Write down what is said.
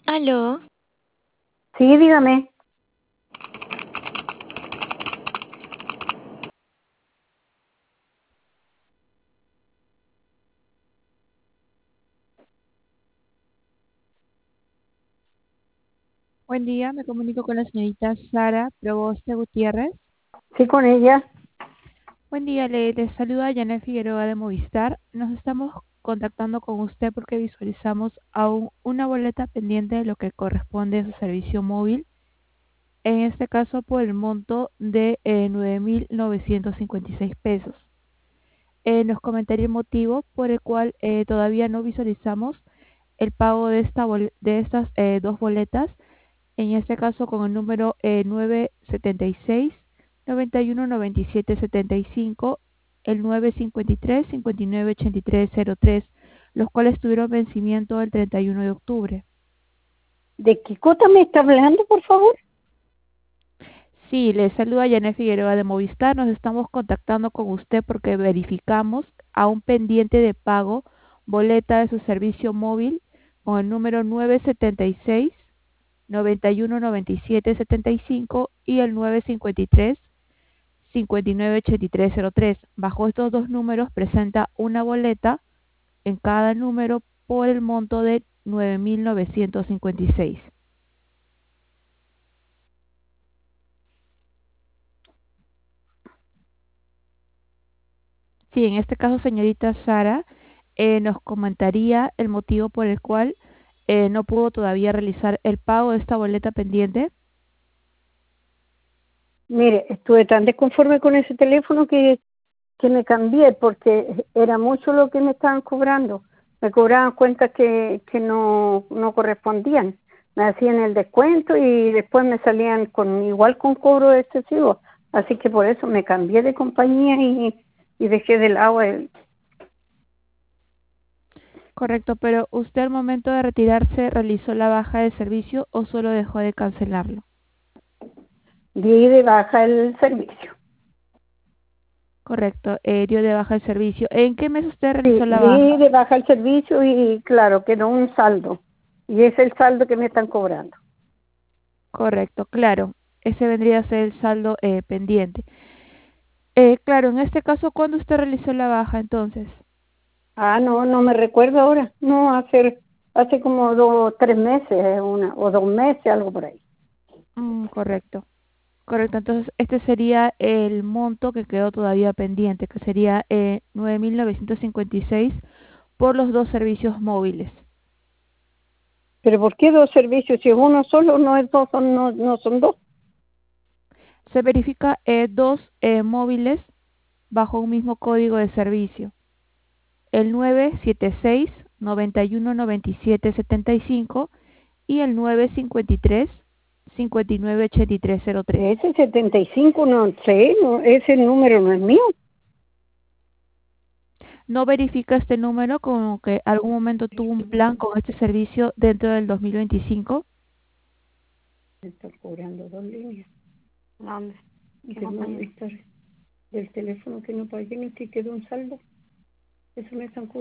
Aló, Sí, dígame. Buen día, me comunico con la señorita Sara Proboste Gutiérrez. Sí, con ella. Buen día, le saluda Janet Figueroa de Movistar. Nos estamos contactando con usted porque visualizamos aún una boleta pendiente de lo que corresponde a su servicio móvil, en este caso por el monto de 9.956 pesos. Nos comentaría el motivo por el cual todavía no visualizamos el pago de estas dos boletas, en este caso con el número 976 91 97 75, el 953 59 83 03, los cuales tuvieron vencimiento el 31 de octubre. ¿De qué cosa me está hablando, por favor? Sí, le saluda Janet Figueroa de Movistar. Nos estamos contactando con usted porque verificamos a un pendiente de pago boleta de su servicio móvil con el número 976 91 97 75 y el 953 59 83 03. Bajo estos dos números presenta una boleta en cada número por el monto de 9.956. Sí, en este caso, señorita Sara, nos comentaría el motivo por el cual no pudo todavía realizar el pago de esta boleta pendiente. Mire, estuve tan desconforme con ese teléfono que me cambié porque era mucho lo que me estaban cobrando. Me cobraban cuentas que no correspondían. Me hacían el descuento y después me salían igual con cobro excesivo. Así que por eso me cambié de compañía y dejé de lado el. Correcto, pero ¿usted al momento de retirarse realizó la baja de servicio o solo dejó de cancelarlo? Di de baja el servicio. Correcto, dio de baja el servicio. ¿En qué mes usted Sí, realizó la di baja? de baja el servicio y claro, quedó un saldo. Y es el saldo que me están cobrando. Correcto, claro. Ese vendría a ser el saldo pendiente. Claro, en este caso, ¿cuándo usted realizó la baja entonces? Ah, no me recuerdo ahora. No, hace como 3 meses, o 2 meses, algo por ahí. Correcto. Correcto, entonces este sería el monto que quedó todavía pendiente, que sería 9.956 por los dos servicios móviles. Pero ¿por qué dos servicios? Si es uno solo, no es dos, no son dos. Se verifica dos móviles bajo un mismo código de servicio. El 976 91 97 75 y el 953 59 83 03. Ese 75, no sé, no, ese número no es mío. ¿No verifica este número como que algún momento tuvo un plan con este servicio dentro del 2025? Me están cobrando dos líneas. ¿Dónde? Del teléfono que no pagué ni que quedó un saldo. Eso me están cobrando.